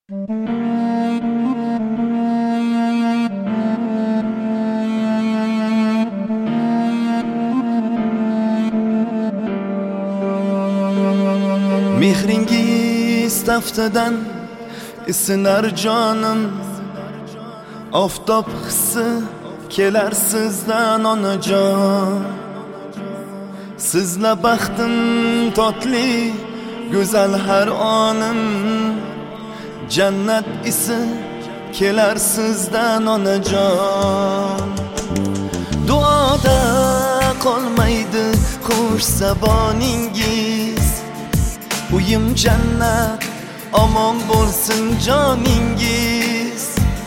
Mehringiz taftadan isinar jonim, oftob hissi kelar sizdan onajon. Sizla baxtim totli, go'zal har onim, jannat isi kelar sizdan onajon. Duoda qolmaydi xush zaboningiz, uyim jannat, omon bo'lsin joningiz.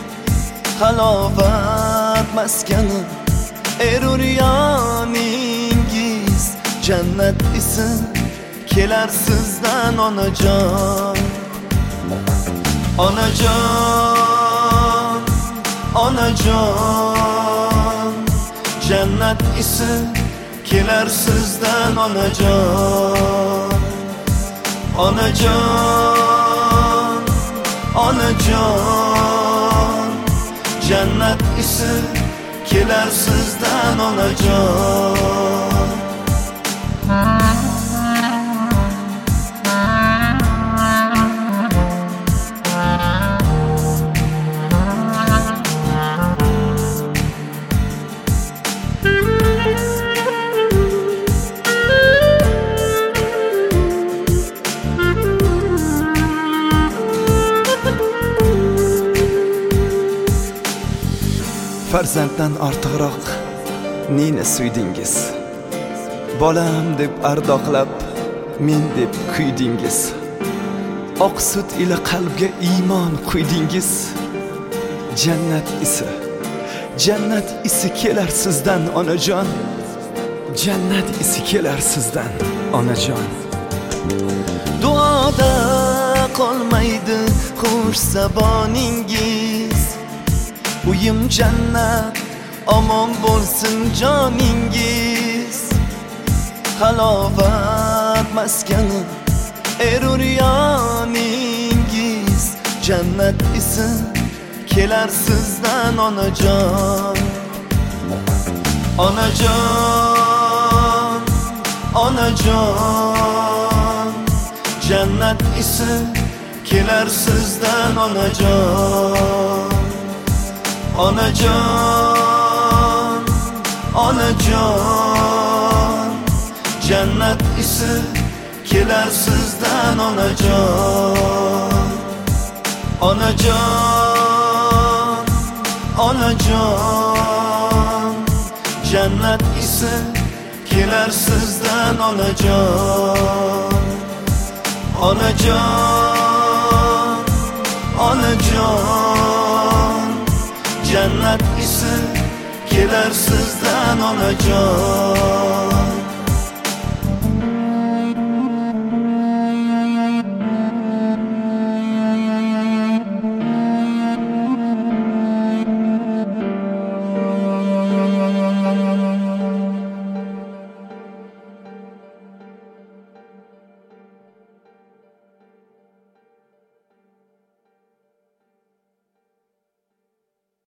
Halovat maskani eruryoningiz, jannat isi kelar sizdan onajon. Onajon, onajon, jannat isi kelar sizdan onajon. Onajon, onajon, jannat isi kelar sizdan onajon. Farzanddan ortiqroq neni suydingiz, bolam deb ardoqlab men deb kuydingiz. Oq sut ila qalbga iymon quydingiz, jannat isi kelar sizdan onajon. Jannat isi kelar sizdan onajon. Duoda qolmaydi xush zaboningiz, uyim jannat, omon bo'lsin joningiz. Halovat maskani eruryoningiz, jannat isi kelar sizdan onajon. Onajon, onajon, jannat isi kelar sizdan onajon. Onajon, onajon, jannat isi kelar sizdan onajon. Onajon, onajon, jannat isi kelar sizdan onajon. Onajon, onajon, jannat isi kelar sizdan onajon.